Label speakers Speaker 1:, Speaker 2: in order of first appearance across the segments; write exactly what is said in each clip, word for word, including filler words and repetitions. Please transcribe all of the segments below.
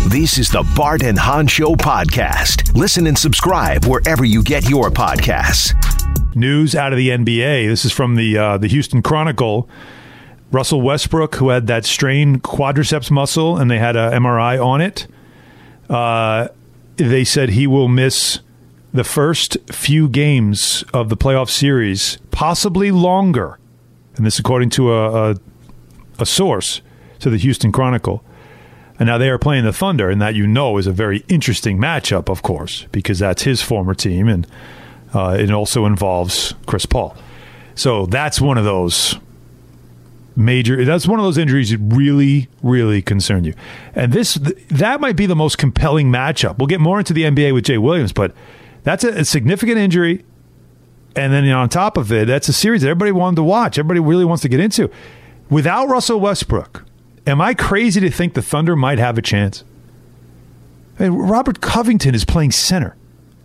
Speaker 1: This is the Bart and Hahn Show podcast. Listen and subscribe wherever you get your podcasts.
Speaker 2: News out of the N B A. This is from the uh, the Houston Chronicle. Russell Westbrook, who had that strained quadriceps muscle, and they had a M R I on it. Uh, they said he will miss the first few games of the playoff series, possibly longer. And this according to a, a, a source to the Houston Chronicle. And now they are playing the Thunder, and that, you know, is a very interesting matchup, of course, because that's his former team, and uh, it also involves Chris Paul. So that's one of those major, that's one of those injuries that really, really concern you. And this, that might be the most compelling matchup. We'll get more into the N B A with Jay Williams, but that's a, a significant injury. And then, you know, on top of it, that's a series that everybody wanted to watch. Everybody really wants to get into. Without Russell Westbrook, am I crazy to think the Thunder might have a chance? I mean, Robert Covington is playing center.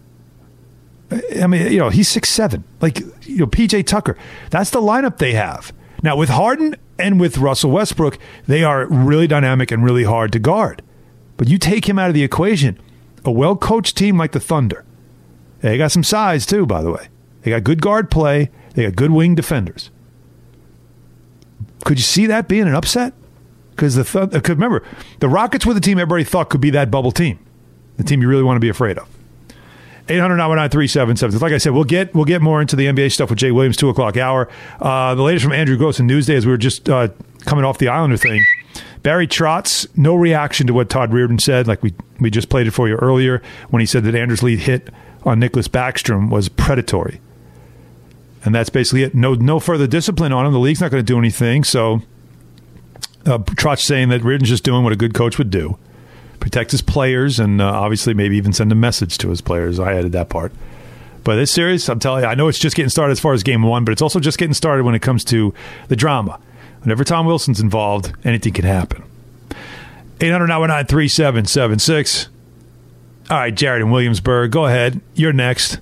Speaker 2: I mean, you know, he's six seven. Like, you know, P J Tucker. That's the lineup they have. Now, with Harden and with Russell Westbrook, they are really dynamic and really hard to guard. But you take him out of the equation, a well-coached team like the Thunder. They got some size, too, by the way. They got good guard play. They got good wing defenders. Could you see that being an upset? Because the th- cause remember, the Rockets were the team everybody thought could be that bubble team, the team you really want to be afraid of. eight hundred nine one nine three seven seven. Like I said, we'll get we'll get more into the N B A stuff with Jay Williams, two o'clock hour. Uh, the latest from Andrew Gross in Newsday, as we were just uh, coming off the Islander thing. Barry Trotz, no reaction to what Todd Reardon said. Like we, we just played it for you earlier when he said that Anders Lee hit on Nicholas Backstrom was predatory. And that's basically it. No no further discipline on him. The league's not going to do anything. So uh, Trotz saying that Reardon's just doing what a good coach would do. Protect his players and uh, obviously maybe even send a message to his players. I added that part. But this series, I'm telling you, I know it's just getting started as far as game one, but it's also just getting started when it comes to the drama. Whenever Tom Wilson's involved, anything can happen. eight hundred nine one nine three seven seven six. All right, Jared in Williamsburg, go ahead. You're next.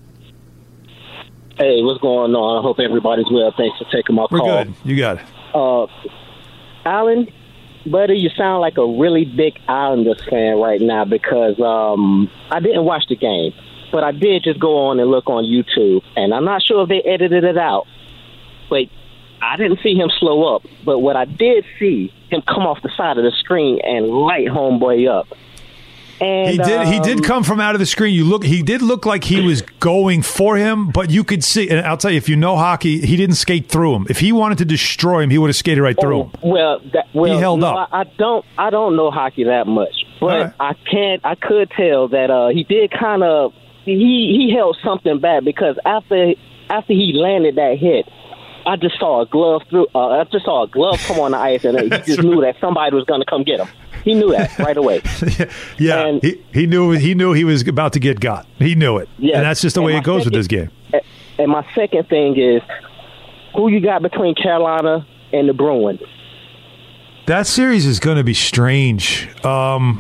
Speaker 3: Hey, what's going on? I hope everybody's well. Thanks for taking my
Speaker 2: We're
Speaker 3: call.
Speaker 2: We're good. You got it.
Speaker 3: Uh, Alan, buddy, you sound like a really big Islanders fan right now because um, I didn't watch the game, but I did just go on and look on YouTube, and I'm not sure if they edited it out, but I didn't see him slow up. But what I did see, him come off the side of the screen and light homeboy up. And,
Speaker 2: he did.
Speaker 3: Um,
Speaker 2: he did come from out of the screen. You look. He did look like he was going for him, but you could see. And I'll tell you, if you know hockey, he didn't skate through him. If he wanted to destroy him, he would have skated right through
Speaker 3: oh,
Speaker 2: him.
Speaker 3: Well, that, well,
Speaker 2: he held
Speaker 3: no,
Speaker 2: up.
Speaker 3: I, I don't. I don't know hockey that much, but
Speaker 2: right.
Speaker 3: I can't. I could tell that uh, he did kind of. He he held something back because after after he landed that hit, I just saw a glove through. Uh, I just saw a glove come on the ice, and he just knew that somebody was going to come get him. He knew that right away.
Speaker 2: yeah,
Speaker 3: and,
Speaker 2: he, he knew he knew he was about to get got. He knew it,
Speaker 3: yeah,
Speaker 2: and that's just the way it goes
Speaker 3: second,
Speaker 2: with this game.
Speaker 3: And my second thing is, who you got between Carolina and the Bruins?
Speaker 2: That series is going to be strange. Um,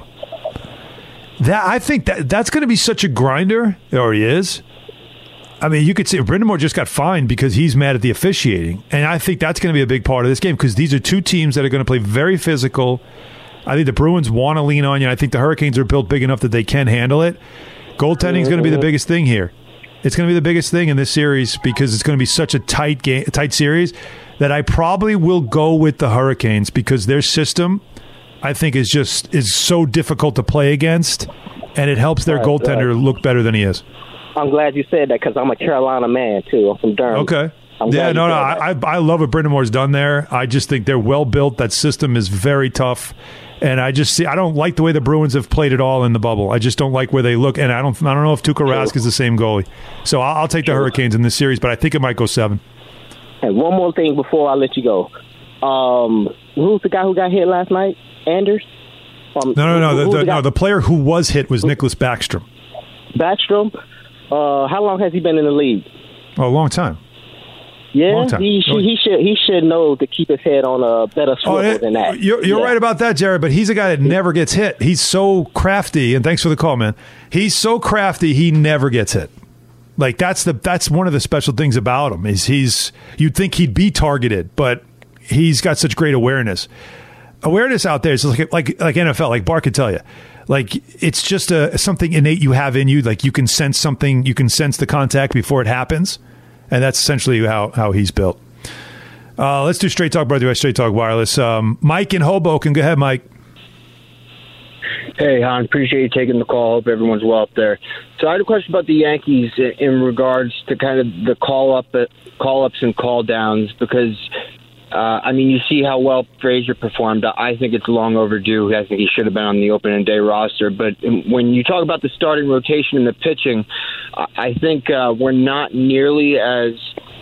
Speaker 2: that I think that that's going to be such a grinder. It already is. I mean, you could see Brendan Moore just got fined because he's mad at the officiating, and I think that's going to be a big part of this game because these are two teams that are going to play very physical. I think the Bruins want to lean on you. And I think the Hurricanes are built big enough that they can handle it. Goaltending is going to be the biggest thing here. It's going to be the biggest thing in this series because it's going to be such a tight game, a tight series that I probably will go with the Hurricanes because their system, I think, is just is so difficult to play against, and it helps their right, goaltender right. look better than he is.
Speaker 3: I'm glad you said that because I'm a Carolina man too. I'm from Durham.
Speaker 2: Okay.
Speaker 3: I'm
Speaker 2: yeah, no, no. I, I I love what Brendan Moore's done there. I just think they're well built. That system is very tough. And I just see I don't like the way the Bruins have played it all in the bubble. I just don't like where they look, and I don't I don't know if Tuukka Rask is the same goalie. So I'll, I'll take the Hurricanes in this series, but I think it might go seven.
Speaker 3: And one more thing before I let you go, um, who's the guy who got hit last night? Anders? Um,
Speaker 2: no, no, no.
Speaker 3: Who,
Speaker 2: the, the,
Speaker 3: the
Speaker 2: no, the player who was hit was Nicholas Backstrom.
Speaker 3: Backstrom. Uh, how long has he been in the league?
Speaker 2: Oh, a long time.
Speaker 3: Yeah, he should, he should he should know to keep his head on a better swivel oh, it, than that.
Speaker 2: You're, you're
Speaker 3: yeah.
Speaker 2: right about that, Jared, but he's a guy that never gets hit. He's so crafty, and thanks for the call, man. He's so crafty, he never gets hit. Like that's the that's one of the special things about him is he's you'd think he'd be targeted, but he's got such great awareness. Awareness out there is like like like N F L, like Bart could tell you. Like, it's just a something innate you have in you. Like, you can sense something, you can sense the contact before it happens. And that's essentially how, how he's built. Uh, let's do Straight Talk, brother. Straight Talk Wireless. Um, Mike in Hoboken. Go ahead, Mike.
Speaker 4: Hey, Hon. Appreciate you taking the call. Hope everyone's well up there. So I had a question about the Yankees in regards to kind of the call up, call ups and call downs, because Uh, I mean, you see how well Frazier performed. I think it's long overdue. I think he should have been on the opening day roster. But when you talk about the starting rotation and the pitching, I think uh, we're not nearly as,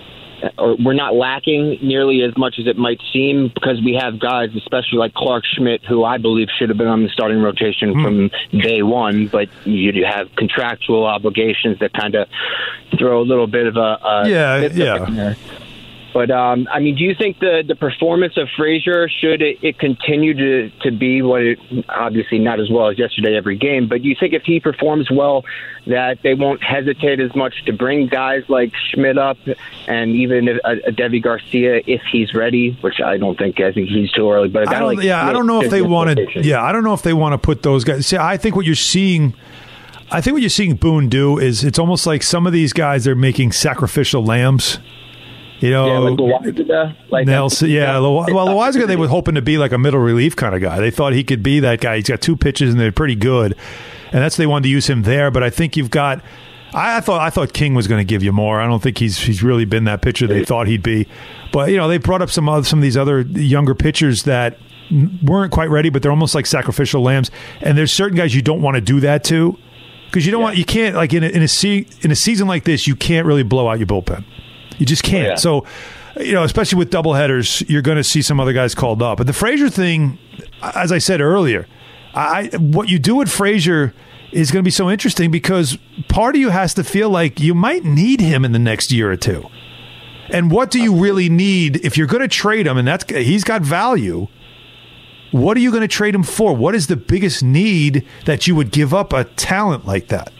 Speaker 4: or we're not lacking nearly as much as it might seem, because we have guys, especially like Clark Schmidt, who I believe should have been on the starting rotation mm. from day one. But you have contractual obligations that kind of throw a little bit of a, a
Speaker 2: yeah, yeah.
Speaker 4: in there. But, um, I mean, do you think the, the performance of Frazier, should it, it continue to, to be what it, obviously not as well as yesterday every game, but do you think if he performs well that they won't hesitate as much to bring guys like Schmidt up and even a, a Devi Garcia if he's ready, which I don't think, I think he's too early. But a guy
Speaker 2: I don't,
Speaker 4: like
Speaker 2: yeah,
Speaker 4: Schmidt,
Speaker 2: I don't know if they want to, yeah, I don't know if they want to put those guys. See, I think what you're seeing, I think what you're seeing Boone do is it's almost like some of these guys are making sacrificial lambs. You know,
Speaker 4: yeah, like Loizaga, like
Speaker 2: Nelson. Yeah, well, Loizaga, they were hoping to be like a middle relief kind of guy. They thought he could be that guy. He's got two pitches and they're pretty good, and that's they wanted to use him there. But I think you've got. I, I thought I thought King was going to give you more. I don't think he's he's really been that pitcher they thought he'd be. But you know, they brought up some other, some of these other younger pitchers that weren't quite ready, but they're almost like sacrificial lambs. And there's certain guys you don't want to do that to, because you don't yeah. want you can't like in a, in a se- in a season like this you can't really blow out your bullpen. You just can't. Oh, yeah. So, you know, especially with doubleheaders, you're going to see some other guys called up. But the Frazier thing, as I said earlier, I what you do with Frazier is going to be so interesting, because part of you has to feel like you might need him in the next year or two. And what do you really need if you're going to trade him? And that's he's got value. What are you going to trade him for? What is the biggest need that you would give up a talent like that?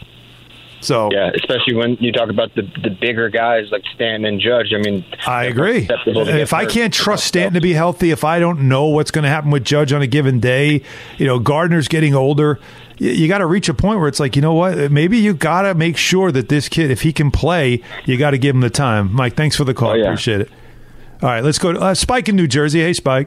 Speaker 2: So
Speaker 4: yeah, especially when you talk about the the bigger guys like Stanton and Judge. I mean,
Speaker 2: I agree. If I can't trust Stanton to be healthy, if I don't know what's going to happen with Judge on a given day, you know, Gardner's getting older. You, you got to reach a point where it's like, you know what? Maybe you got to make sure that this kid, if he can play, you got to give him the time. Mike, thanks for the call. Oh, yeah. Appreciate it. All right, let's go to uh, Spike in New Jersey. Hey, Spike.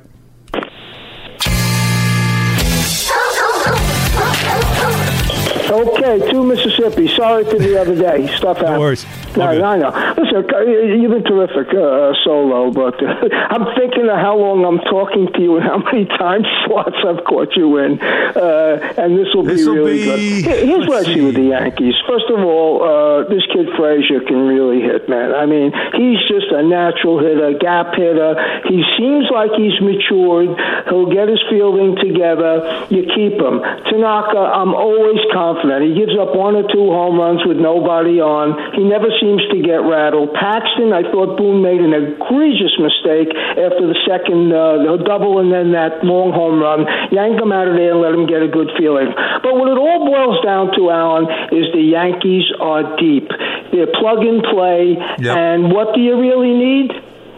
Speaker 5: Okay, to Mississippi. Sorry for the other day. Stuff happened.
Speaker 2: No worries.
Speaker 5: No, I know. Listen, you've been terrific, uh, Solo, but uh, I'm thinking of how long I'm talking to you and how many time slots I've caught you in, uh, and this will be really
Speaker 2: be,
Speaker 5: good. Here's what I see with the Yankees. First of all, uh, this kid Frazier can really hit, man. I mean, he's just a natural hitter, gap hitter. He seems like he's matured. He'll get his fielding together. You keep him. Tanaka, I'm always confident. He gives up one or two home runs with nobody on. He never seems to get rattled. Paxton, I thought Boone made an egregious mistake after the second uh, the double and then that long home run. Yank him out of there and let him get a good feeling. But what it all boils down to, Alan, is the Yankees are deep. They're plug and play. Yep. And what do you really need?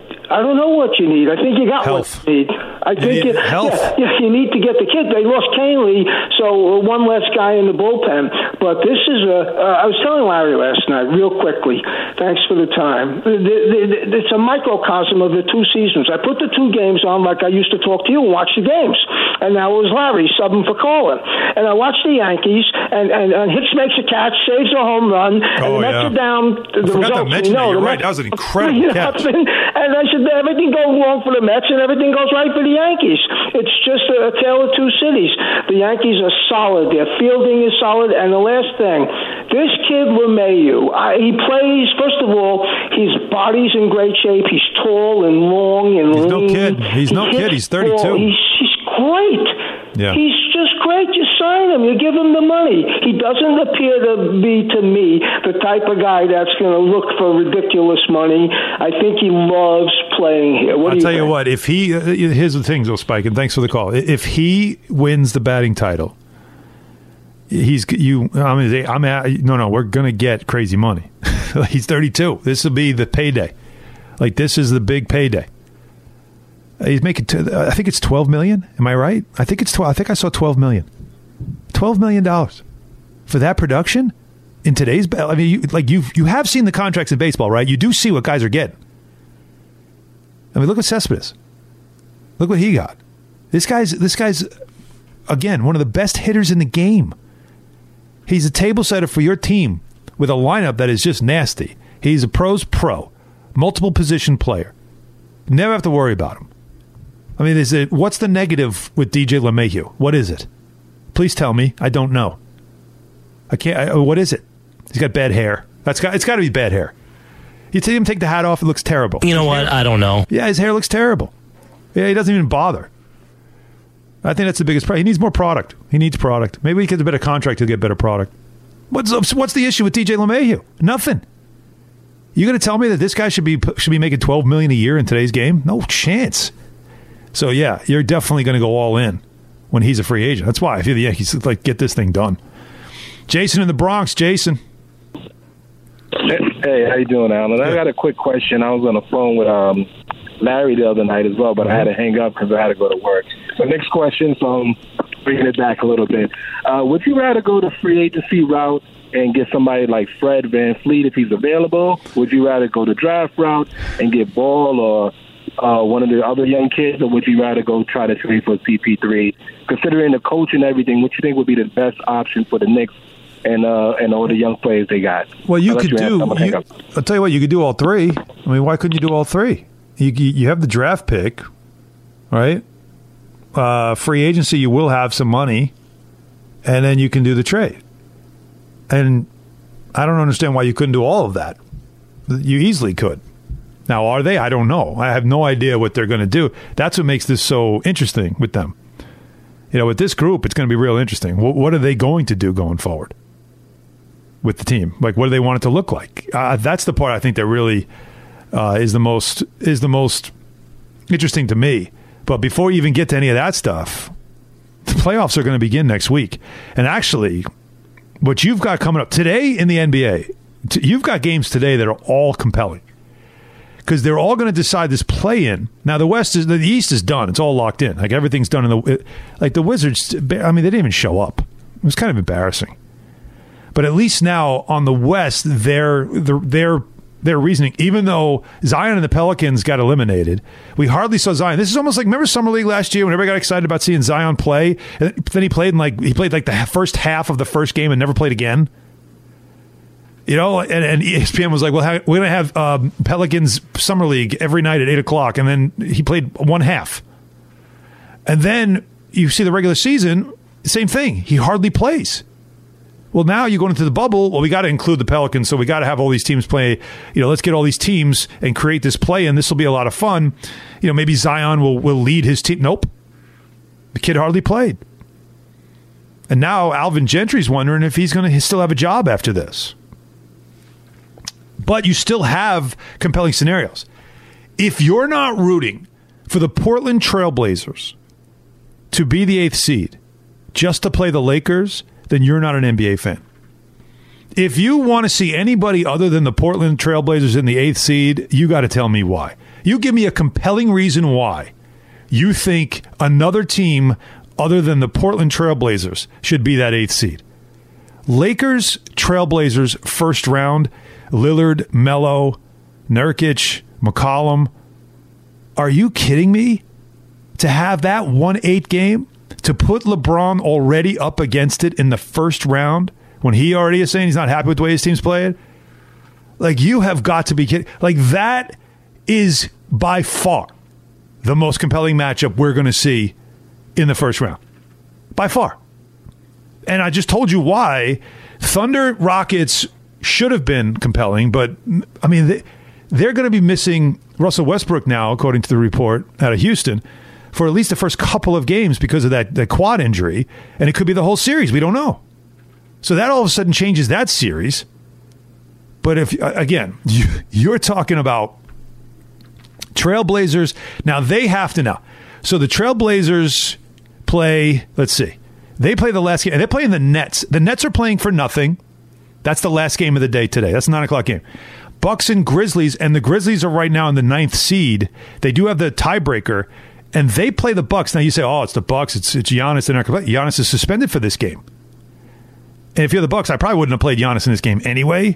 Speaker 5: I don't know what you need. I think you got
Speaker 2: health.
Speaker 5: what you need. I
Speaker 2: you
Speaker 5: think
Speaker 2: need
Speaker 5: it,
Speaker 2: health.
Speaker 5: Yeah, yeah, you need to get the kid. They lost Canely, so one less guy in the bullpen. But this is a. Uh, I was telling Larry last night, real quickly. Thanks for the time. The, the, the, it's a microcosm of the two seasons. I put the two games on like I used to talk to you and watch the games. And now it was Larry subbing for Colin. And I watched the Yankees, and, and, and Hicks makes a catch, saves a home run, and
Speaker 2: oh,
Speaker 5: the Mets
Speaker 2: yeah.
Speaker 5: are down. The
Speaker 2: I forgot
Speaker 5: results,
Speaker 2: to mention
Speaker 5: you know,
Speaker 2: that. You're
Speaker 5: the
Speaker 2: right.
Speaker 5: Mets,
Speaker 2: That was an incredible catch.
Speaker 5: And I said, everything goes wrong for the Mets and everything goes right for the Yankees. It's just a, a tale of two cities. The Yankees are solid. Their fielding is solid. And the last thing, this kid LeMahieu, I, he plays, first of all, his body's in great shape. He's tall and long and
Speaker 2: he's
Speaker 5: lean.
Speaker 2: No kid. He's
Speaker 5: he
Speaker 2: no kid. He's thirty-two.
Speaker 5: He's, he's great.
Speaker 2: Yeah.
Speaker 5: He's just great. You sign him. You give him the money. He doesn't appear to be, to me, the type of guy that's going to look for ridiculous money. I think he loves playing here. What
Speaker 2: I'll
Speaker 5: do
Speaker 2: tell
Speaker 5: you,
Speaker 2: you what. If he, uh, here's the thing, though, Spike, and thanks for the call. If he wins the batting title, he's you. I mean, I'm at, no, no. We're going to get crazy money. He's thirty-two. This will be the payday. Like, this is the big payday. He's making. T- I think it's twelve million. Am I right? I think it's twelve. I think I saw twelve million. twelve million dollars for that production in today's. I mean, you, like you you have seen the contracts in baseball, right? You do see what guys are getting. I mean, look at Cespedes. Look what he got. This guy's this guy's again one of the best hitters in the game. He's a table setter for your team with a lineup that is just nasty. He's a pro's pro, multiple position player. Never have to worry about him. I mean, is it what's the negative with D J LeMahieu? What is it? Please tell me. I don't know. I can't. I, what is it? He's got bad hair. That's got. It's got to be bad hair. You see him take the hat off. It looks terrible.
Speaker 6: You know what? I don't know.
Speaker 2: Yeah, his hair looks terrible. Yeah, he doesn't even bother. I think that's the biggest problem. He needs more product. He needs product. Maybe he gets a better contract. He'll get better product. What's what's the issue with D J LeMahieu? Nothing. You going to tell me that this guy should be should be making twelve million dollars a year in today's game? No chance. So yeah, you're definitely going to go all in when he's a free agent. That's why if you're the Yankees, like get this thing done. Jason in the Bronx. Jason.
Speaker 7: Hey, how you doing, Alan? I got a quick question. I was on the phone with um, Larry the other night as well, but I had to hang up because I had to go to work. So next question, so I'm bringing it back a little bit. Uh, would you rather go the free agency route and get somebody like Fred VanVleet if he's available? Would you rather go the draft route and get Ball or uh, one of the other young kids, or would you rather go try to trade for C P three? Considering the coach and everything, what you think would be the best option for the Knicks and uh, and all the young players they got?
Speaker 2: Well, you could do. You, I'll tell you what, you could do all three. I mean, why couldn't you do all three? You you have the draft pick, right? Uh, free agency, you will have some money, and then you can do the trade. And I don't understand why you couldn't do all of that. You easily could. Now, are they? I don't know. I have no idea what they're going to do. That's what makes this so interesting with them. You know, with this group, it's going to be real interesting. What, what are they going to do going forward with the team? Like, what do they want it to look like? Uh, that's the part I think that really uh, is the most is the most interesting to me. But before you even get to any of that stuff, the playoffs are going to begin next week. And actually, what you've got coming up today in the N B A, t- you've got games today that are all compelling. Because they're all going to decide this play-in. Now, the West is the East is done. It's all locked in. Like, everything's done in the... Like, the Wizards, I mean, they didn't even show up. It was kind of embarrassing. But at least now, on the West, their their their reasoning, even though Zion and the Pelicans got eliminated, we hardly saw Zion. This is almost like, remember Summer League last year when everybody got excited about seeing Zion play? And then he played in like he played like the first half of the first game and never played again. You know, and, and E S P N was like, well, we're going to have um, Pelicans Summer League every night at eight o'clock. And then he played one half. And then you see the regular season, same thing. He hardly plays. Well, now you go into the bubble. Well, we got to include the Pelicans, so we got to have all these teams play. You know, let's get all these teams and create this play, and this will be a lot of fun. You know, maybe Zion will, will lead his team. Nope. The kid hardly played. And now Alvin Gentry's wondering if he's going to still have a job after this. But you still have compelling scenarios. If you're not rooting for the Portland Trailblazers to be the eighth seed just to play the Lakers, then you're not an N B A fan. If you want to see anybody other than the Portland Trailblazers in the eighth seed, you got to tell me why. You give me a compelling reason why you think another team other than the Portland Trailblazers should be that eighth seed. Lakers, Trailblazers, first round, Lillard, Melo, Nurkic, McCollum. Are you kidding me? To have that one eight game, to put LeBron already up against it in the first round when he already is saying he's not happy with the way his team's playing? Like, you have got to be kidding. Like, that is by far the most compelling matchup we're going to see in the first round. By far. And I just told you why. Thunder Rockets should have been compelling, but, I mean, they, they're going to be missing Russell Westbrook now, according to the report out of Houston, for at least the first couple of games because of that, that quad injury, and it could be the whole series. We don't know. So that all of a sudden changes that series. But if, again, you, you're talking about Trailblazers. Now, they have to now. So the Trailblazers play, let's see, they play the last game, and they're playing the Nets. The Nets are playing for nothing. That's the last game of the day today. That's a nine o'clock game. Bucks and Grizzlies, and the Grizzlies are right now in the ninth seed. They do have the tiebreaker, and they play the Bucks. Now you say, oh, it's the Bucks. It's it's Giannis. They're not going to play. Giannis is suspended for this game. And if you're the Bucks, I probably wouldn't have played Giannis in this game anyway.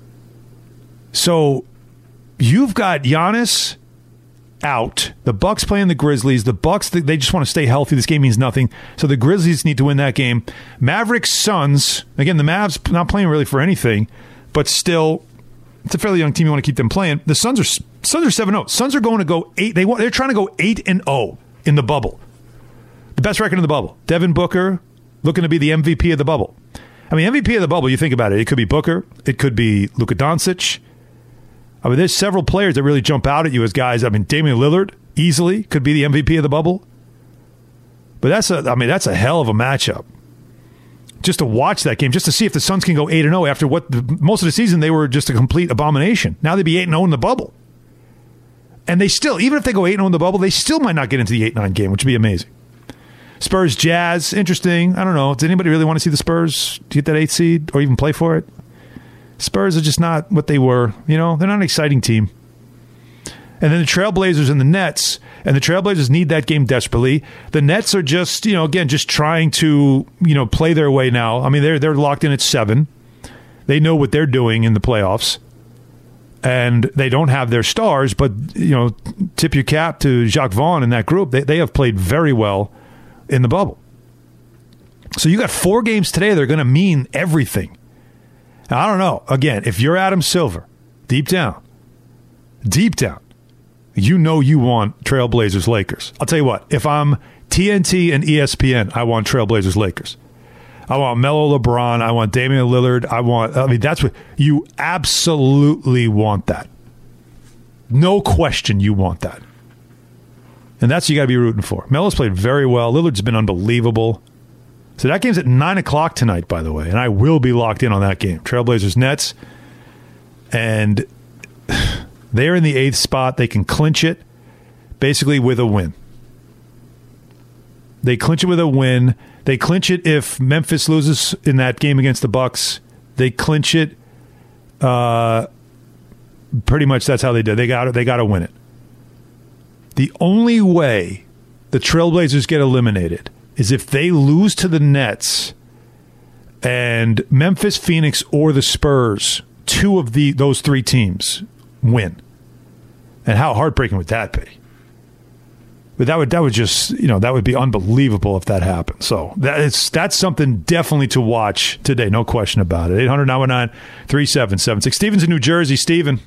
Speaker 2: So you've got Giannis out. The Bucks playing the Grizzlies. The Bucks, they just want to stay healthy. This game means nothing. So the Grizzlies need to win that game. Mavericks, Suns. Again, the Mavs not playing really for anything, but still, it's a fairly young team. You want to keep them playing. The Suns are Suns are seven oh. Suns are going to go eight. They want. They're trying to go eight and oh in the bubble. The best record in the bubble. Devin Booker looking to be the M V P of the bubble. I mean, M V P of the bubble. You think about it. It could be Booker. It could be Luka Doncic. I mean, there's several players that really jump out at you as guys. I mean, Damian Lillard easily could be the M V P of the bubble. But that's a, I mean, that's a hell of a matchup. Just to watch that game, just to see if the Suns can go eight and oh after what the, most of the season they were just a complete abomination. Now they'd be eight and oh in the bubble. And they still, even if they go eight and oh in the bubble, they still might not get into the eight nine game, which would be amazing. Spurs, Jazz, interesting. I don't know. Does anybody really want to see the Spurs get that eighth seed or even play for it? Spurs are just not what they were. You know, they're not an exciting team. And then the Trailblazers and the Nets, and the Trailblazers need that game desperately. The Nets are just, you know, again, just trying to, you know, play their way now. I mean, they're they're locked in at seven. They know what they're doing in the playoffs. And they don't have their stars, but, you know, tip your cap to Jacques Vaughn and that group. They they have played very well in the bubble. So you got four games today that are going to mean everything. Now, I don't know. Again, if you're Adam Silver, deep down, deep down, you know you want Trailblazers Lakers. I'll tell you what, if I'm T N T and E S P N, I want Trailblazers Lakers. I want Melo LeBron. I want Damian Lillard. I want, I mean, that's what you absolutely want that. No question you want that. And that's what you got to be rooting for. Melo's played very well. Lillard's been unbelievable. So that game's at nine o'clock tonight, by the way, and I will be locked in on that game. Trailblazers Nets, and they're in the eighth spot. They can clinch it basically with a win. They clinch it with a win. They clinch it if Memphis loses in that game against the Bucks. They clinch it. Uh, pretty much that's how they did. They got They got to win it. The only way the Trailblazers get eliminated is if they lose to the Nets and Memphis, Phoenix, or the Spurs, two of the those three teams win. And how heartbreaking would that be? But that would that would just, you know, that would be unbelievable if that happened. So that is that's something definitely to watch today, no question about it. eight hundred, nine one nine, three seven seven six. Steven's in New Jersey. Steven.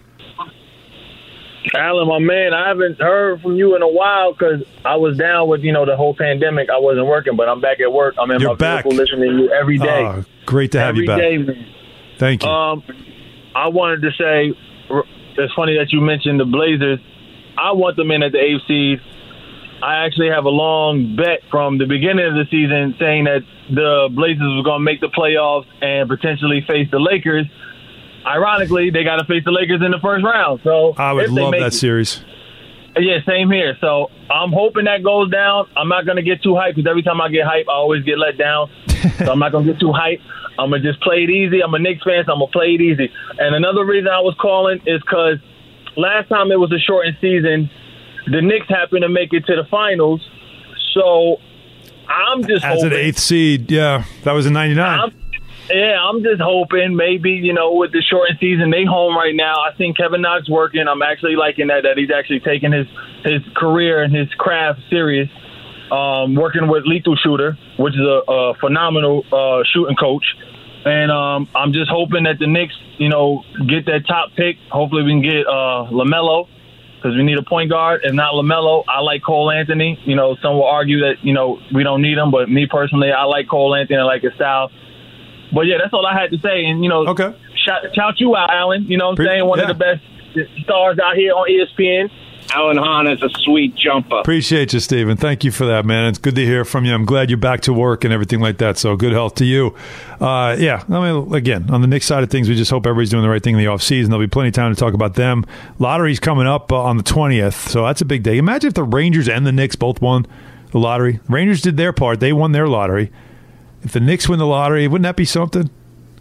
Speaker 6: Alan, my man, I haven't heard from you in a while because I was down with, you know, the whole pandemic. I wasn't working, but I'm back at work. I'm in
Speaker 2: You're
Speaker 6: my
Speaker 2: back.
Speaker 6: vehicle listening to you every day.
Speaker 2: Oh, great to have
Speaker 6: every
Speaker 2: you back.
Speaker 6: Day, man.
Speaker 2: Thank you.
Speaker 6: Um, I wanted to say, it's funny that you mentioned the Blazers. I want them in at the eighth seed. I actually have a long bet from the beginning of the season saying that the Blazers were going to make the playoffs and potentially face the Lakers. Ironically, they got to face the Lakers in the first round. So
Speaker 2: I would love that series.
Speaker 6: Yeah, same here. So I'm hoping that goes down. I'm not going to get too hyped because every time I get hyped, I always get let down. So I'm not going to get too hyped. I'm going to just play it easy. I'm a Knicks fan, so I'm going to play it easy. And another reason I was calling is because last time it was a shortened season, the Knicks happened to make it to the finals. So I'm just
Speaker 2: As
Speaker 6: hoping.
Speaker 2: an eighth seed, yeah. That was in ninety-nine.
Speaker 6: I'm, Yeah, I'm just hoping maybe, you know, with the shortened season, they home right now. I think Kevin Knox working. I'm actually liking that, that he's actually taking his, his career and his craft serious, um, working with Lethal Shooter, which is a, a phenomenal uh, shooting coach. And um, I'm just hoping that the Knicks, you know, get that top pick. Hopefully we can get uh, LaMelo because we need a point guard. If not LaMelo, I like Cole Anthony. You know, some will argue that, you know, we don't need him. But me personally, I like Cole Anthony. I like his style. But, yeah, that's all I had to say. And, you know,
Speaker 2: okay.
Speaker 6: shout, shout you out, Alan. You know what I'm
Speaker 2: Pre-
Speaker 6: saying? One
Speaker 2: yeah.
Speaker 6: of the best stars out here on E S P N.
Speaker 8: Alan Hahn is a sweet jumper.
Speaker 2: Appreciate you, Steven. Thank you for that, man. It's good to hear from you. I'm glad you're back to work and everything like that. So good health to you. Uh, yeah, I mean, again, on the Knicks side of things, we just hope everybody's doing the right thing in the offseason. There'll be plenty of time to talk about them. Lottery's coming up uh, on the twentieth, so that's a big day. Imagine if the Rangers and the Knicks both won the lottery. Rangers did their part. They won their lottery. If the Knicks win the lottery, wouldn't that be something?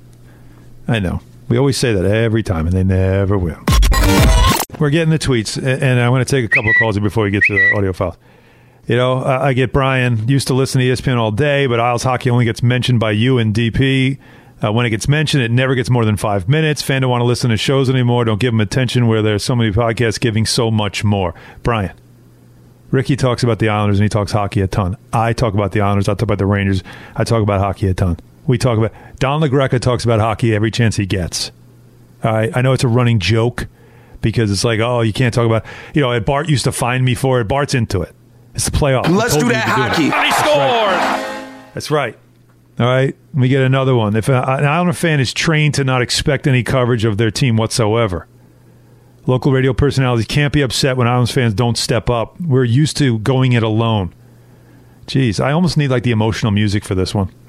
Speaker 2: I know. We always say that every time, and they never win. We're getting the tweets, and I want to take a couple of calls before we get to the audio files. You know, I get Brian, used to listen to E S P N all day, but Isles Hockey only gets mentioned by you and D P. Uh, when it gets mentioned, it never gets more than five minutes. Fans don't want to listen to shows anymore. Don't give them attention where there's so many podcasts giving so much more. Brian, Ricky talks about the Islanders and he talks hockey a ton. I talk about the Islanders. I talk about the Rangers. I talk about hockey a ton. We talk about Don LaGreca talks about hockey every chance he gets. All right, I know it's a running joke because it's like, oh, you can't talk about, you know, Bart used to find me for it. Bart's into it. It's the playoffs.
Speaker 9: Let's do that hockey.
Speaker 2: Do
Speaker 9: and he scored.
Speaker 2: That's right. All right, we get another one. If an Islander fan is trained to not expect any coverage of their team whatsoever, local radio personalities can't be upset when Islanders fans don't step up. We're used to going it alone. Jeez, I almost need like the emotional music for this one.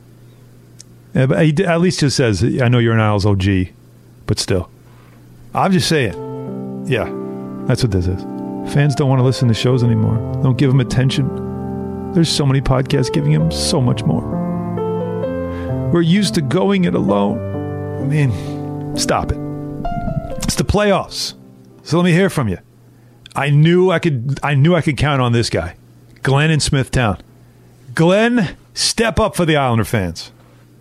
Speaker 2: Yeah, but he at least just says, I know you're an Isles O G, but still. I'm just saying. Yeah, that's what this is. Fans don't want to listen to shows anymore. Don't give them attention. There's so many podcasts giving them so much more. We're used to going it alone. I mean, stop it. It's the playoffs. So let me hear from you. I knew I could I knew I could count on this guy. Glenn in Smithtown. Glenn, step up for the Islander fans.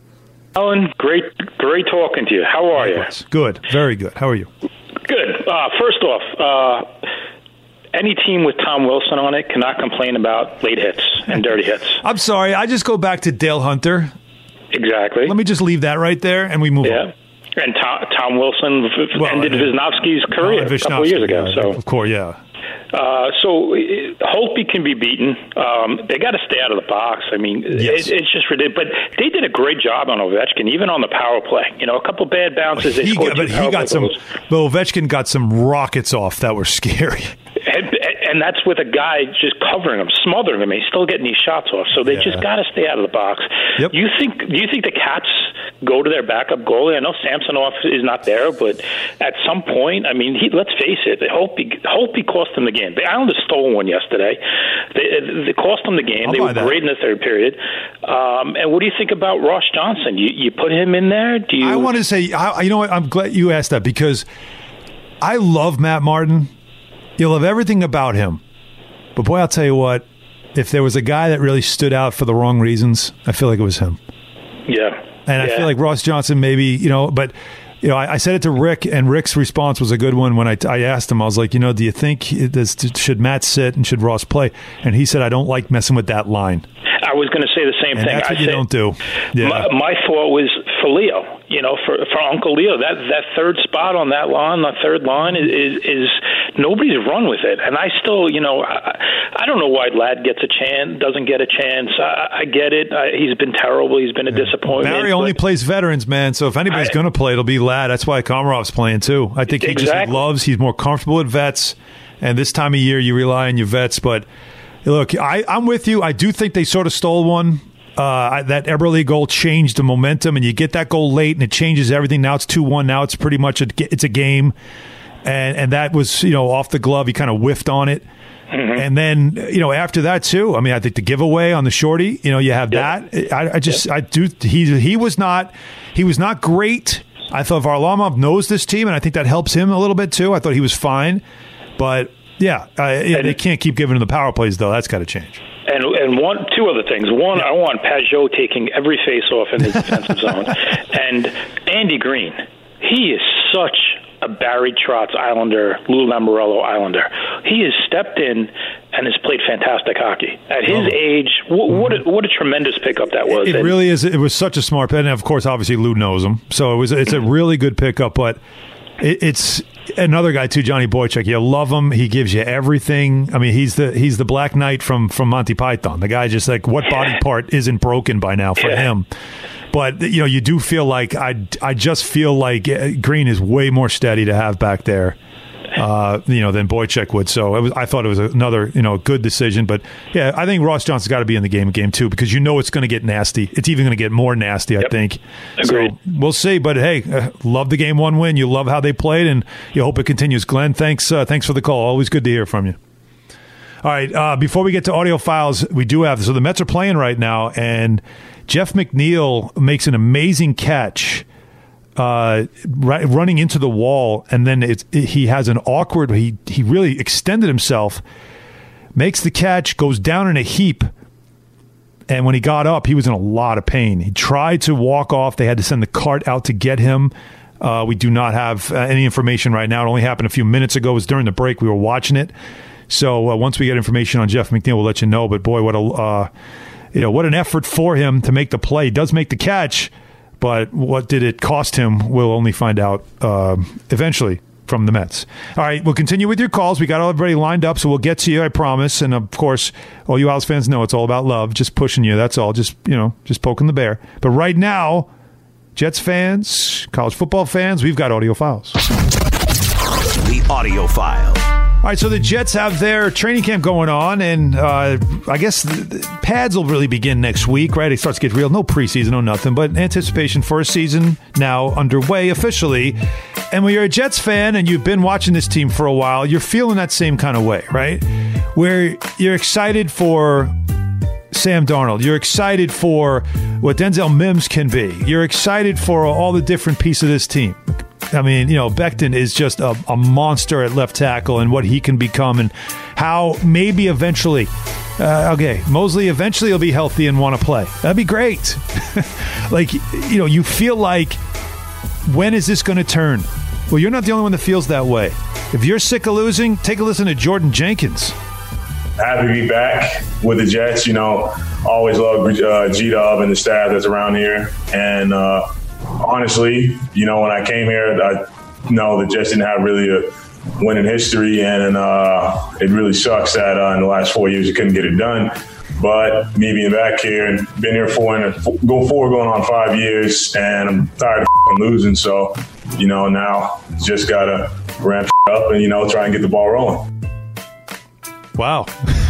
Speaker 10: Alan, great great talking to you. How are you?
Speaker 2: Good. Very good. How are you?
Speaker 10: Good. Uh, first off, uh, any team with Tom Wilson on it cannot complain about late hits and dirty hits.
Speaker 2: I'm sorry. I just go back to Dale Hunter.
Speaker 10: Exactly.
Speaker 2: Let me just leave that right there, and we move
Speaker 10: yeah.
Speaker 2: on.
Speaker 10: And Tom, Tom Wilson
Speaker 2: well,
Speaker 10: ended Wisnowski's career
Speaker 2: oh,
Speaker 10: a couple of years ago.
Speaker 2: Yeah,
Speaker 10: so
Speaker 2: of course, yeah.
Speaker 10: Uh, so Holtby can be beaten. Um, they got to stay out of the box. I mean,
Speaker 2: yes.
Speaker 10: it, it's just ridiculous. But they did a great job on Ovechkin, even on the power play. You know, a couple bad bounces. They
Speaker 2: he
Speaker 10: scored
Speaker 2: got, but he got some.
Speaker 10: goals.
Speaker 2: But Ovechkin got some rockets off that were scary.
Speaker 10: And, and that's with a guy just covering him, smothering him. He's still getting these shots off. So they
Speaker 2: Yeah.
Speaker 10: just got to stay out of the box.
Speaker 2: Yep.
Speaker 10: You think? Do you think the Cats go to their backup goalie? I know Samsonov is not there, but at some point, I mean, he, let's face it, Holtby, Holtby cost them the game. The Islanders stole one yesterday. They, they cost them the game.
Speaker 2: I'll
Speaker 10: they were
Speaker 2: buy that.
Speaker 10: great in the third period. Um, and what do you think about Ross Johnson? You, you put him in there? Do you?
Speaker 2: I want to say, I, you know what? I'm glad you asked that because I love Matt Martin. You love everything about him. But boy, I'll tell you what, if there was a guy that really stood out for the wrong reasons, I feel like it was him.
Speaker 10: Yeah.
Speaker 2: And
Speaker 10: yeah.
Speaker 2: I feel like Ross Johnson maybe, you know, but, you know, I, I said it to Rick, and Rick's response was a good one when I, I asked him. I was like, you know, do you think, this, should Matt sit and should Ross play? And he said, I don't like messing with that line.
Speaker 10: I was going to say the same
Speaker 2: and
Speaker 10: thing.
Speaker 2: That's what
Speaker 10: I
Speaker 2: you
Speaker 10: said,
Speaker 2: don't do. Yeah.
Speaker 10: My, my thought was for Leo, you know, for for Uncle Leo. That that third spot on that line, that third line, is, is, is nobody's run with it. And I still, you know, I, I don't know why Ladd gets a chance, doesn't get a chance. I, I get it. I, he's been terrible. He's been a yeah. disappointment.
Speaker 2: Barry only plays veterans, man. So if anybody's going to play, it'll be Ladd. That's why Komarov's playing too. I think he
Speaker 10: exactly.
Speaker 2: just loves. He's more comfortable with vets, and this time of year you rely on your vets. But look, I, I'm with you. I do think they sort of stole one. Uh, that Eberle goal changed the momentum, and you get that goal late, and it changes everything. Now it's two one. Now it's pretty much a, it's a game, and and that was, you know, off the glove. He kind of whiffed on it, mm-hmm. and then, you know, after that too. I mean, I think the giveaway on the shorty. You know, you have yep. that. I, I just yep. I do. He he was not he was not great. I thought Varlamov knows this team, and I think that helps him a little bit too. I thought he was fine, but yeah, uh, yeah they can't keep giving him the power plays though. That's got to change.
Speaker 10: And and one, two other things. One, yeah. I want Pajot taking every face-off in his defensive zone. And Andy Green, he is such a Barry Trotz Islander, Lou Lamoriello Islander. He has stepped in and has played fantastic hockey. At his oh. age, what, what, a, what a tremendous pickup that was.
Speaker 2: It, it really is. It was such a smart pick. And, of course, obviously, Lou knows him. So it was. it's a really good pickup. But it, it's another guy, too, Johnny Boychuk. You love him. He gives you everything. I mean, he's the he's the Black Knight from, from Monty Python. The guy just like, what body part isn't broken by now for
Speaker 10: yeah.
Speaker 2: him? But, you know, you do feel like, I, I just feel like Green is way more steady to have back there, uh, you know, than Boychuk would. So it was, I thought it was another, you know, good decision. But, yeah, I think Ross Johnson's got to be in the game game too, because you know it's going to get nasty. It's even going to get more nasty, I
Speaker 10: yep.
Speaker 2: think.
Speaker 10: Agreed.
Speaker 2: So we'll see. But, hey, uh, love the game one win. You love how they played, and you hope it continues. Glenn, thanks, uh, thanks for the call. Always good to hear from you. All right, uh, before we get to audio files, we do have – so the Mets are playing right now, and Jeff McNeil makes an amazing catch uh, right, running into the wall, and then it's, it, he has an awkward – he he really extended himself, makes the catch, goes down in a heap, And when he got up, he was in a lot of pain. He tried to walk off. They had to send the cart out to get him. Uh, we do not have uh, any information right now. It only happened a few minutes ago. It was during the break. We were watching it. So uh, once we get information on Jeff McNeil, we'll let you know. But boy, what a uh, you know what an effort for him to make the play. He does make the catch, but what did it cost him? We'll only find out uh, eventually from the Mets. All right, we'll continue with your calls. We got everybody lined up, so we'll get to you, I promise. And of course, all you Owls fans know it's all about love, just pushing you. That's all. Just you know, just poking the bear. But right now, Jets fans, college football fans, we've got Audio Files.
Speaker 1: The Audio File.
Speaker 2: All right, so the Jets have their training camp going on, and uh, I guess the, the pads will really begin next week, right? It starts to get real. No preseason, no nothing, but anticipation for a season now underway officially. And when you're a Jets fan and you've been watching this team for a while, you're feeling that same kind of way, right? Where you're excited for Sam Darnold. You're excited for what Denzel Mims can be. You're excited for all the different pieces of this team. I mean, you know, Becton is just a, a monster at left tackle and what he can become and how maybe eventually, uh, okay, Mosley eventually will be healthy and want to play. That'd be great. Like, you know, you feel like, when is this going to turn? Well, you're not the only one that feels that way. If you're sick of losing, take a listen to Jordan Jenkins.
Speaker 9: Happy to be back with the Jets. You know, always love uh, G-Dub and the staff that's around here. And, uh, honestly, you know, when I came here, I know the Jets didn't have really a winning history, and uh, it really sucks that uh, in the last four years you couldn't get it done. But me being back here and been here for and go forward going on five years, and I'm tired of losing. So, you know, now just gotta ramp up and you know try and get the ball rolling.
Speaker 2: Wow.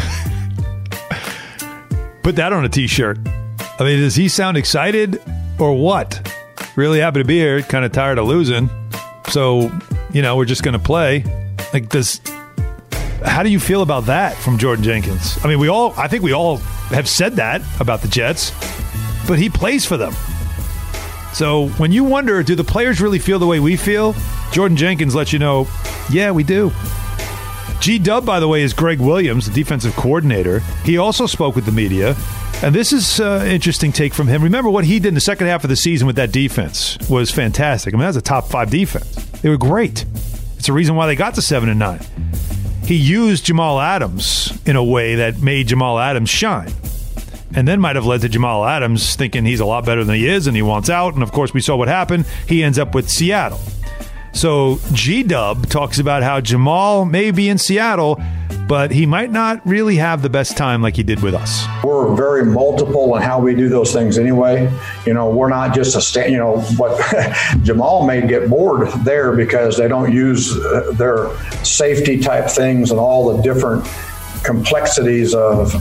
Speaker 2: Put that on a T-shirt. I mean, does he sound excited or what? Really happy to be here. Kind of tired of losing. So, you know, we're just going to play. Like, does... How do you feel about that from Jordan Jenkins? I mean, we all... I think we all have said that about the Jets. But he plays for them. So, when you wonder, do the players really feel the way we feel? Jordan Jenkins lets you know, yeah, we do. G-Dub, by the way, is Greg Williams, the defensive coordinator. He also spoke with the media. And this is an uh, interesting take from him. Remember what he did in the second half of the season with that defense was fantastic. I mean, that was a top five defense. They were great. It's the reason why they got to seven and nine. He used Jamal Adams in a way that made Jamal Adams shine. And then might have led to Jamal Adams thinking he's a lot better than he is and he wants out. And, of course, we saw what happened. He ends up with Seattle. So G-Dub talks about how Jamal may be in Seattle, but he might not really have the best time like he did with us.
Speaker 11: We're very multiple in how we do those things anyway. You know, we're not just a stand, you know, what Jamal may get bored there because they don't use their safety type things and all the different complexities of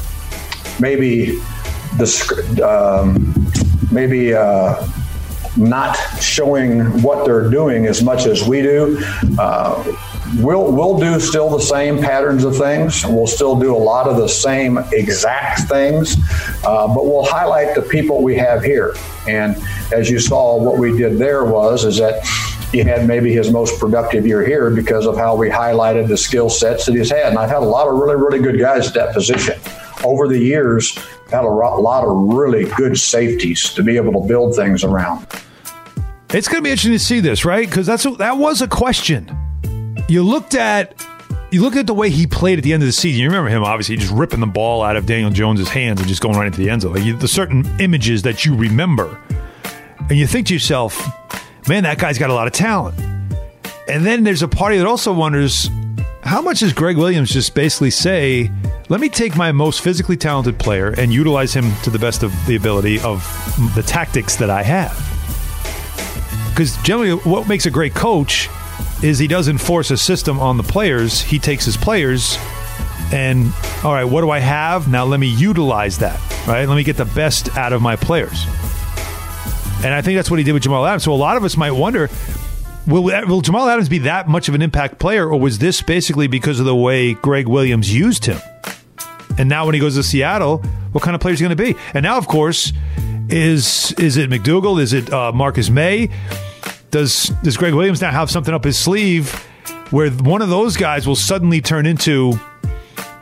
Speaker 11: maybe the, um, maybe, uh, not showing what they're doing as much as we do. Uh, we'll we'll do still the same patterns of things. We'll still do a lot of the same exact things, uh, but we'll highlight the people we have here. And as you saw, what we did there was is that he had maybe his most productive year here because of how we highlighted the skill sets that he's had. And I've had a lot of really, really good guys at that position. Over the years, had a lot of really good safeties to be able to build things around.
Speaker 2: It's going to be interesting to see this, right? Because that's that was a question. You looked at you looked at the way he played at the end of the season. You remember him, obviously, just ripping the ball out of Daniel Jones's hands and just going right into the end zone. Like you, the certain images that you remember. And you think to yourself, man, that guy's got a lot of talent. And then there's a party that also wonders, how much does Greg Williams just basically say, let me take my most physically talented player and utilize him to the best of the ability of the tactics that I have? Because generally what makes a great coach is he doesn't force a system on the players. He takes his players and, all right, what do I have? Now let me utilize that, right? Let me get the best out of my players. And I think that's what he did with Jamal Adams. So a lot of us might wonder, will, will Jamal Adams be that much of an impact player, or was this basically because of the way Greg Williams used him? And now when he goes to Seattle, what kind of player is he going to be? And now, of course, is is it McDougal? Is it uh, Marcus May? Does does Greg Williams now have something up his sleeve where one of those guys will suddenly turn into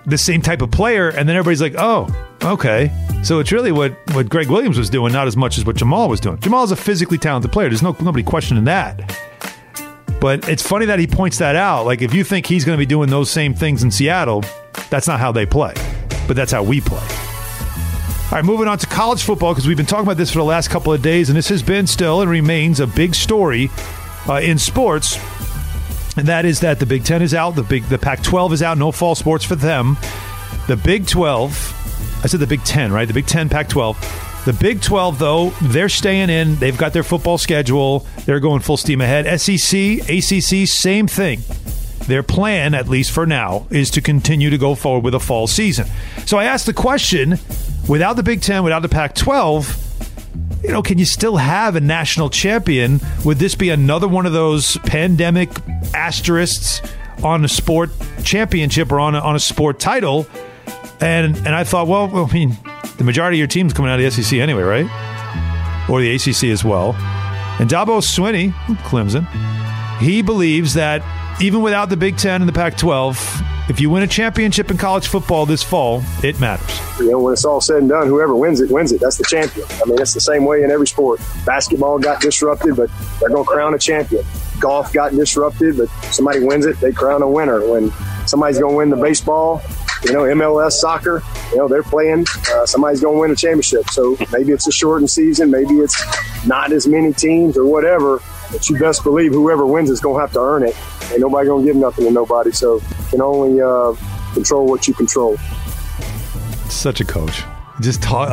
Speaker 2: the same type of player, and then everybody's like, oh, okay. So it's really what, what Greg Williams was doing, not as much as what Jamal was doing. Jamal is a physically talented player. There's no nobody questioning that. But it's funny that he points that out. Like, if you think he's going to be doing those same things in Seattle, that's not how they play. But that's how we play. All right, moving on to college football, because we've been talking about this for the last couple of days, and this has been still and remains a big story uh, in sports. And that is that the Big Ten is out, the big the Pac twelve is out, no fall sports for them. The Big twelve, I said the Big Ten, right? The Big Ten, Pac twelve. The Big twelve, though, they're staying in. They've got their football schedule. They're going full steam ahead. S E C, A C C, same thing. Their plan, at least for now, is to continue to go forward with a fall season. So I asked the question, without the Big Ten, without the Pac twelve, you know, can you still have a national champion? Would this be another one of those pandemic asterisks on a sport championship or on a, on a sport title? And and I thought, well, I mean, the majority of your team's coming out of the S E C anyway, right? Or the A C C as well. And Dabo Swinney, Clemson, he believes that even without the Big Ten and the Pac twelve, if you win a championship in college football this fall, it matters.
Speaker 12: You know, when it's all said and done, whoever wins it, wins it. That's the champion. I mean, it's the same way in every sport. Basketball got disrupted, but they're going to crown a champion. Golf got disrupted, but somebody wins it, they crown a winner. When somebody's going to win the baseball, you know, M L S soccer, you know, they're playing. Uh, somebody's going to win a championship. So maybe it's a shortened season. Maybe it's not as many teams or whatever. But you best believe whoever wins is going to have to earn it. Ain't nobody going to give nothing to nobody. So you can only uh, control what you control.
Speaker 2: Such a coach. Just talk.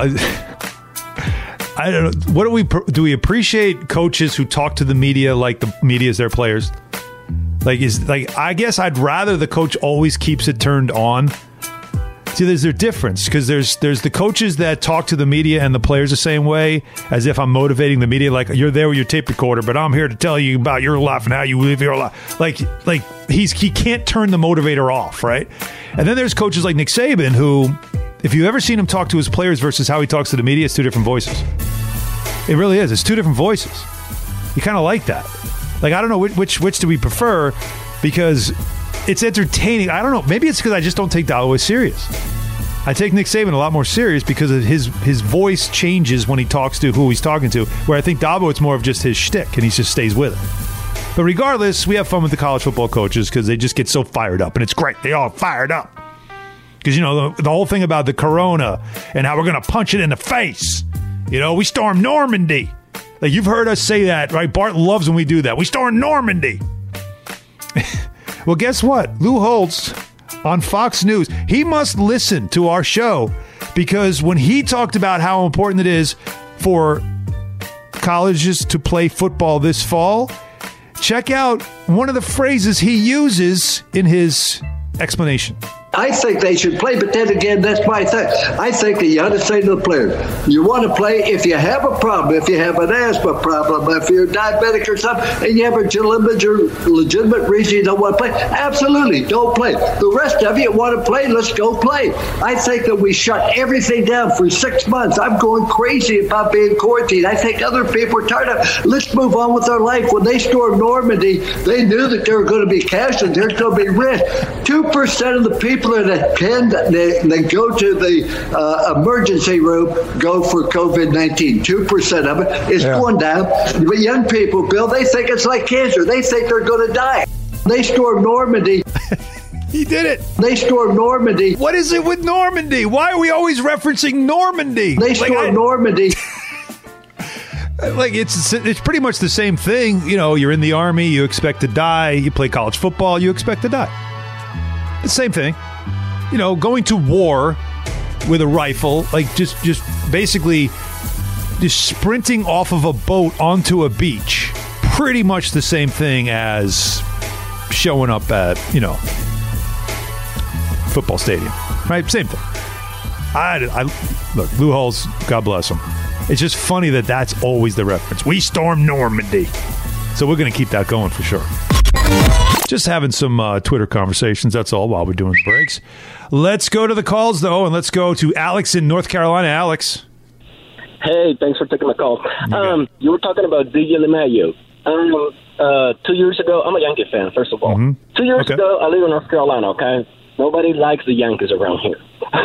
Speaker 2: I don't know. What do we do? We appreciate coaches who talk to the media like the media is their players. Like is like I guess I'd rather the coach always keeps it turned on. See, there's a difference because there's there's the coaches that talk to the media and the players the same way, as if I'm motivating the media. Like, you're there with your tape recorder, but I'm here to tell you about your life and how you live your life. Like, like he's he can't turn the motivator off, right? And then there's coaches like Nick Saban who, if you've ever seen him talk to his players versus how he talks to the media, it's two different voices. It really is. It's two different voices. You kind of like that. Like, I don't know which which, which do we prefer, because it's entertaining. I don't know. Maybe it's because I just don't take Dabo as serious. I take Nick Saban a lot more serious because of his his voice changes when he talks to who he's talking to, where I think Dabo, it's more of just his shtick, and he just stays with it. But regardless, we have fun with the college football coaches because they just get so fired up, and it's great. They all fired up. Because, you know, the, the whole thing about the corona and how we're going to punch it in the face. You know, we stormed Normandy. Like, you've heard us say that, right? Bart loves when we do that. We stormed Normandy. Well, guess what? Lou Holtz on Fox News, he must listen to our show, because when he talked about how important it is for colleges to play football this fall, check out one of the phrases he uses in his explanation.
Speaker 13: I think they should play, but then again, that's my thing. I think that you ought to say to the players, you want to play if you have a problem, if you have an asthma problem, if you're diabetic or something, and you have a legitimate, legitimate reason you don't want to play, absolutely, don't play. The rest of you want to play, let's go play. I think that we shut everything down for six months. I'm going crazy about being quarantined. I think other people are tired of, let's move on with our life. When they stormed Normandy, they knew that there were going to be casualties, there's going to be risk. two percent of the people that can they, they go to the uh, emergency room go for COVID nineteen. two percent of it is yeah. going down. But young people, Bill, they think it's like cancer. They think they're going to die. They stormed Normandy.
Speaker 2: He did it.
Speaker 13: They stormed Normandy.
Speaker 2: What is it with Normandy? Why are we always referencing Normandy?
Speaker 13: They stormed like I- Normandy.
Speaker 2: Like, it's it's pretty much the same thing. You know, you're in the Army, you expect to die. You play college football, you expect to die. It's the same thing. You know, going to war with a rifle, like just just basically just sprinting off of a boat onto a beach. Pretty much the same thing as showing up at, you know, football stadium, right? Same thing. I, I look, Lou Holtz, God bless him. It's just funny that that's always the reference. We stormed Normandy. So we're going to keep that going for sure. Just having some uh, Twitter conversations, that's all, while we're doing the breaks. Let's go to the calls, though, and let's go to Alex in North Carolina. Alex.
Speaker 3: Hey, thanks for taking my call. Um, you were talking about D J LeMahieu. Um, uh, two years ago, I'm a Yankee fan, first of all.
Speaker 2: Mm-hmm.
Speaker 3: Two years
Speaker 2: okay.
Speaker 3: ago, I live in North Carolina, okay? Nobody likes the Yankees around here.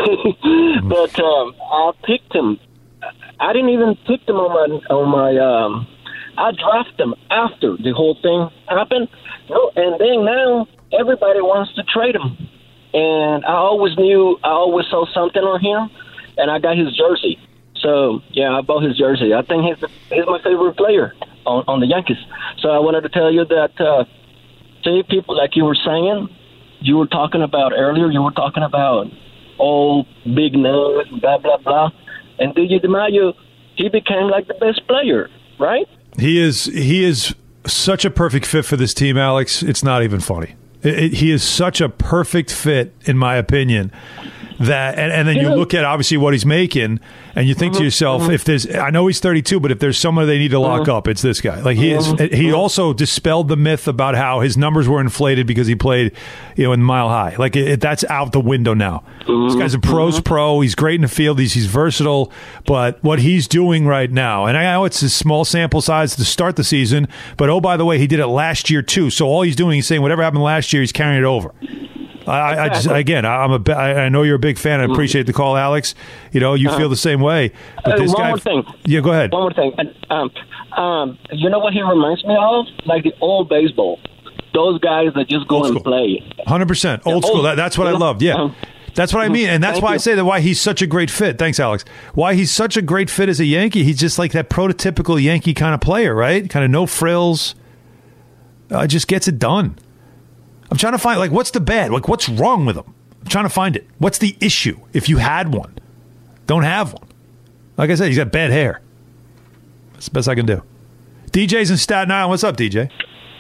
Speaker 3: But um, I picked him. I didn't even pick them on my on my. Um, I drafted them after the whole thing happened. No, and then now everybody wants to trade him. And I always knew, I always saw something on him, and I got his jersey. So yeah, I bought his jersey. I think he's he's my favorite player on, on the Yankees. So I wanted to tell you that. Uh, see, people like you were saying, you were talking about earlier. You were talking about all big names, blah blah blah. And D J DeMaio, he became like the best player, right?
Speaker 2: He is. He is such a perfect fit for this team, Alex. It's not even funny. It, it, he is such a perfect fit, in my opinion. That and, and then you look at obviously what he's making, and you think mm-hmm. to yourself, mm-hmm. if there's, I know he's thirty-two, but if there's someone they need to lock mm-hmm. up, it's this guy. Like he mm-hmm. is. He also dispelled the myth about how his numbers were inflated because he played, you know, in Mile High. Like it, it, that's out the window now. Mm-hmm. This guy's a pro's mm-hmm. pro. He's great in the field. He's he's versatile. But what he's doing right now, and I know it's a small sample size to start the season, but oh by the way, he did it last year too. So all he's doing, he's saying whatever happened last year, he's carrying it over. I, I just again, I'm a. I know you're a big fan. I appreciate the call, Alex. You know, you uh, feel the same way. But
Speaker 3: uh,
Speaker 2: this
Speaker 3: one
Speaker 2: guy,
Speaker 3: more thing.
Speaker 2: Yeah, go ahead.
Speaker 3: One more thing. Um, um, you know what he reminds me of? Like the old baseball. Those guys that just go and play.
Speaker 2: one hundred percent old school. That, that's what I loved. Yeah. Um, That's what I mean, and that's Thank why you. I say that why he's such a great fit. Thanks, Alex. Why he's such a great fit as a Yankee. He's just like that prototypical Yankee kind of player, right? Kind of no frills. Uh, just gets it done. I'm trying to find, like, what's the bad? Like, what's wrong with him? I'm trying to find it. What's the issue? If you had one, don't have one. Like I said, he's got bad hair. That's the best I can do. D J's in Staten Island. What's up, D J?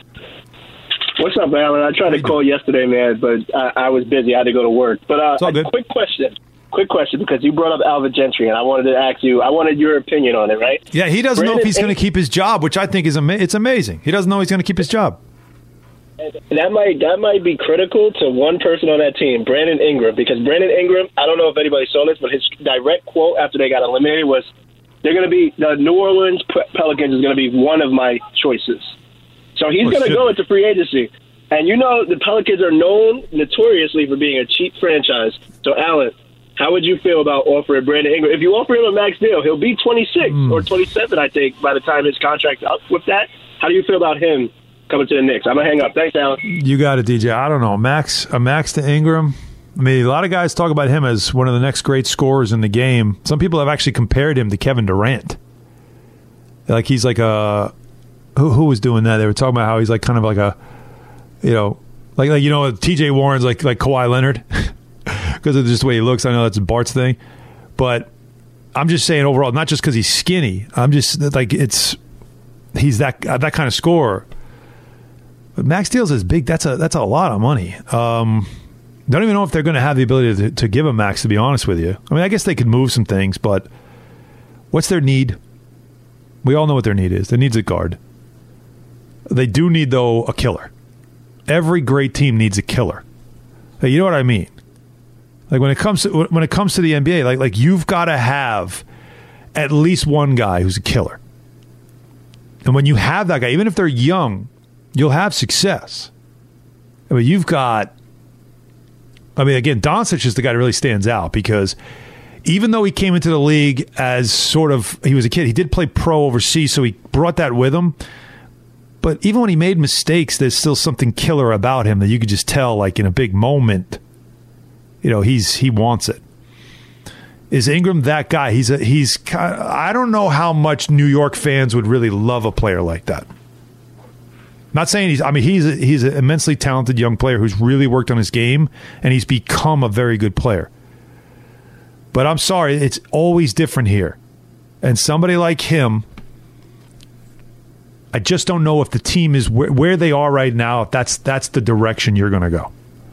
Speaker 14: What's up, Alan? I tried to call yesterday, man, but I, I was busy. I had to go to work. But uh, a quick question. Quick question, because you brought up Alvin Gentry, and I wanted to ask you, I wanted your opinion on it, right?
Speaker 2: Yeah, he doesn't
Speaker 14: Brandon
Speaker 2: know if he's
Speaker 14: In-
Speaker 2: going to keep his job, which I think is ama- it's amazing. He doesn't know he's going to keep his job.
Speaker 14: That might that might be critical to one person on that team, Brandon Ingram, because Brandon Ingram, I don't know if anybody saw this, but his direct quote after they got eliminated was, "They're going to be the New Orleans Pelicans is going to be one of my choices." So he's oh, going to go into free agency, and you know the Pelicans are known notoriously for being a cheap franchise. So Alan, how would you feel about offering Brandon Ingram? If you offer him a max deal, he'll be twenty-six mm. or twenty-seven, I think, by the time his contract's up with that. How do you feel about him coming to the Knicks? I'm going to hang up. Thanks, Alan.
Speaker 2: You got it, D J. I don't know. Max, a max to Ingram. I mean, a lot of guys talk about him as one of the next great scorers in the game. Some people have actually compared him to Kevin Durant. Like he's like a who, who was doing that? They were talking about how he's like kind of like a, you know, like like you know, T J Warren's like like Kawhi Leonard because of just the way he looks. I know that's Bart's thing, but I'm just saying overall, not just because he's skinny. I'm just like it's he's that that kind of scorer. But max deals is big. That's a that's a lot of money. Um, don't even know if they're going to have the ability to, to give a max, to be honest with you. I mean, I guess they could move some things, but what's their need? We all know what their need is. Their need's a guard. They do need, though, a killer. Every great team needs a killer. Hey, you know what I mean? Like when it comes to when it comes to the N B A, like like you've got to have at least one guy who's a killer. And when you have that guy, even if they're young, you'll have success. I mean, you've got, I mean, again, Doncic is the guy that really stands out because even though he came into the league as sort of, he was a kid, he did play pro overseas, so he brought that with him. But even when he made mistakes, there's still something killer about him that you could just tell, like in a big moment, you know, he's he wants it. Is Ingram that guy? He's a, he's kind of, I don't know how much New York fans would really love a player like that. Not saying he's, I mean, he's a, he's an immensely talented young player who's really worked on his game, and he's become a very good player. But I'm sorry, it's always different here. And somebody like him, I just don't know if the team is where, where they are right now, if that's, that's the direction you're going to go.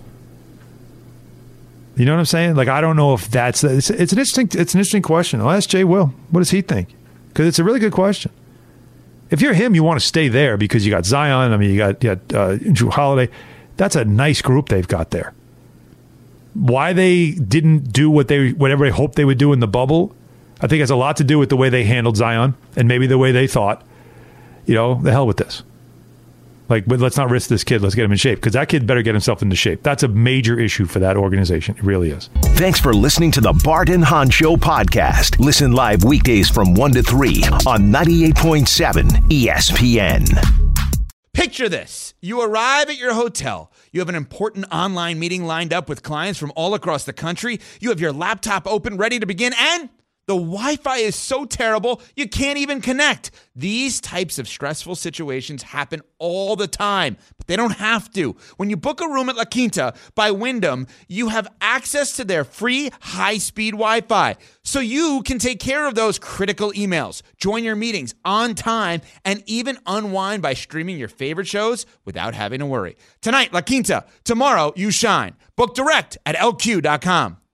Speaker 2: You know what I'm saying? Like, I don't know if that's, it's, it's an interesting, it's an interesting question. I'll ask Jay Will. What does he think? Because it's a really good question. If you're him, you want to stay there because you got Zion. I mean, you got, you got uh, Drew Holiday. That's a nice group they've got there. Why they didn't do what they, what everybody hoped they would do in the bubble, I think has a lot to do with the way they handled Zion and maybe the way they thought, you know, the hell with this. Like, but let's not risk this kid. Let's get him in shape because that kid better get himself into shape. That's a major issue for that organization. It really is.
Speaker 1: Thanks for listening to the Bart and Hahn Show podcast. Listen live weekdays from one to three on ninety-eight point seven E S P N.
Speaker 15: Picture this. You arrive at your hotel. You have an important online meeting lined up with clients from all across the country. You have your laptop open, ready to begin, and the Wi-Fi is so terrible, you can't even connect. These types of stressful situations happen all the time, but they don't have to. When you book a room at La Quinta by Wyndham, you have access to their free high-speed Wi-Fi, so you can take care of those critical emails, join your meetings on time, and even unwind by streaming your favorite shows without having to worry. Tonight, La Quinta. Tomorrow, you shine. Book direct at L Q dot com.